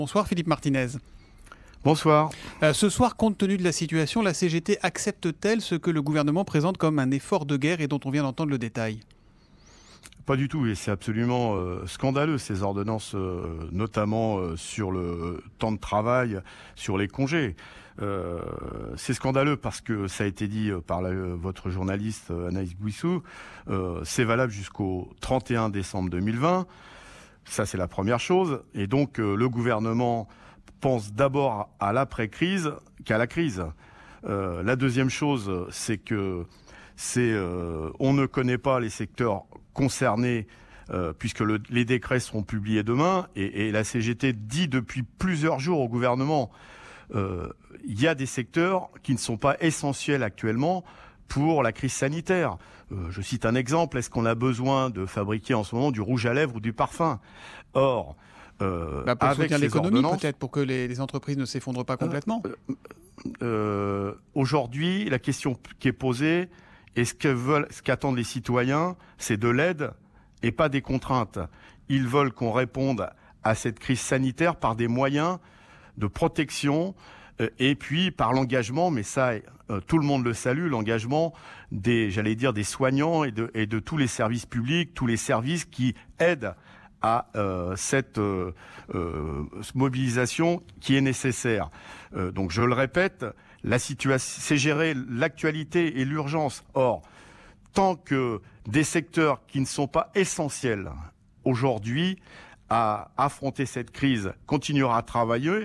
Bonsoir Philippe Martinez. Bonsoir. Ce soir, compte tenu de la situation, la CGT accepte-t-elle ce que le gouvernement présente comme un effort de guerre et dont on vient d'entendre le détail ? Pas du tout, et c'est absolument scandaleux ces ordonnances, notamment sur le temps de travail, sur les congés. C'est scandaleux parce que ça a été dit par votre journaliste Anaïs Guissou, c'est valable jusqu'au 31 décembre 2020, ça c'est la première chose, et donc le gouvernement pense d'abord à l'après-crise qu'à la crise. La deuxième chose, c'est que on ne connaît pas les secteurs concernés puisque les décrets seront publiés demain et la CGT dit depuis plusieurs jours au gouvernement il y a des secteurs qui ne sont pas essentiels actuellement pour la crise sanitaire. Je cite un exemple, est-ce qu'on a besoin de fabriquer en ce moment du rouge à lèvres ou du parfum ? Or, pour soutenir l'économie peut-être, pour que les entreprises ne s'effondrent pas complètement. Aujourd'hui, la question qui est posée, et ce qu'attendent les citoyens, c'est de l'aide et pas des contraintes. Ils veulent qu'on réponde à cette crise sanitaire par des moyens de protection et puis par l'engagement, mais ça, tout le monde le salue, l'engagement des soignants et de tous les services publics, tous les services qui aident à cette mobilisation qui est nécessaire. Donc je le répète, la situation, c'est gérer l'actualité et l'urgence. Or, tant que des secteurs qui ne sont pas essentiels aujourd'hui à affronter cette crise continueront à travailler,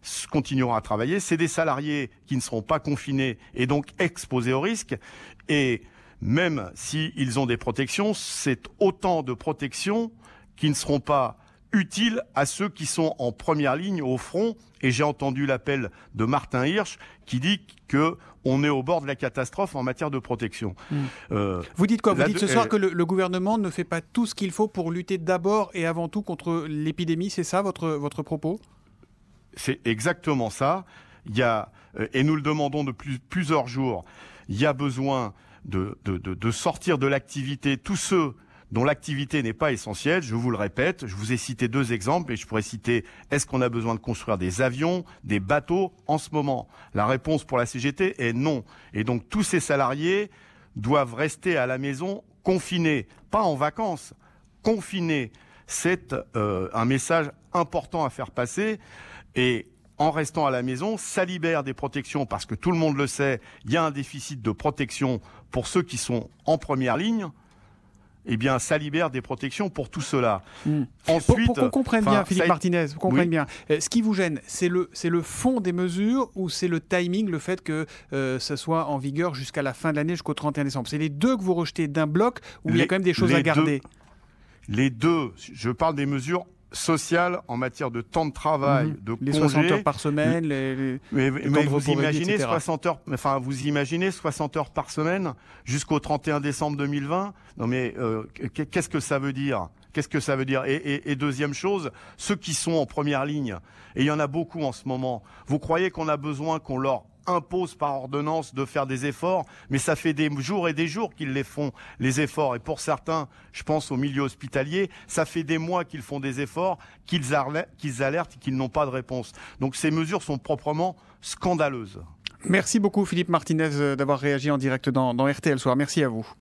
c'est des salariés qui ne seront pas confinés et donc exposés au risque. Et même s'ils ont des protections, c'est autant de protections qui ne seront pas utiles à ceux qui sont en première ligne au front. Et j'ai entendu l'appel de Martin Hirsch qui dit qu'on est au bord de la catastrophe en matière de protection. Vous dites quoi ? Vous dites ce soir que le gouvernement ne fait pas tout ce qu'il faut pour lutter d'abord et avant tout contre l'épidémie, c'est ça votre propos ? C'est exactement ça. Il y a, et nous le demandons depuis plusieurs jours, il y a besoin de sortir de l'activité tous ceux dont l'activité n'est pas essentielle. Je vous le répète, je vous ai cité 2 exemples et je pourrais citer, est-ce qu'on a besoin de construire des avions, des bateaux en ce moment ? La réponse pour la CGT est non. Et donc tous ces salariés doivent rester à la maison confinés, pas en vacances, confinés. C'est un message important à faire passer et en restant à la maison, ça libère des protections parce que tout le monde le sait, il y a un déficit de protection pour ceux qui sont en première ligne. Eh bien, ça libère des protections pour tout cela. Ensuite, pour qu'on comprenne bien, Philippe Martinez, bien, ce qui vous gêne, c'est le fond des mesures ou c'est le timing, le fait que ça soit en vigueur jusqu'à la fin de l'année, jusqu'au 31 décembre ? C'est les deux que vous rejetez d'un bloc ou il y a quand même des choses à garder ? Les deux. Je parle des mesures sociales en matière de temps de travail, de les congés. 60 heures par semaine, mais vous imaginez 60 heures, vous imaginez 60 heures par semaine jusqu'au 31 décembre 2020 ? Non mais qu'est-ce que ça veut dire ? Qu'est-ce que ça veut dire ? Et deuxième chose, ceux qui sont en première ligne, et il y en a beaucoup en ce moment, vous croyez qu'on a besoin qu'on leur impose par ordonnance de faire des efforts, mais ça fait des jours et des jours qu'ils les font, les efforts. Et pour certains, je pense au milieu hospitalier, ça fait des mois qu'ils font des efforts, qu'ils alertent et qu'ils n'ont pas de réponse. Donc ces mesures sont proprement scandaleuses. Merci beaucoup Philippe Martinez d'avoir réagi en direct dans RTL Soir. Merci à vous.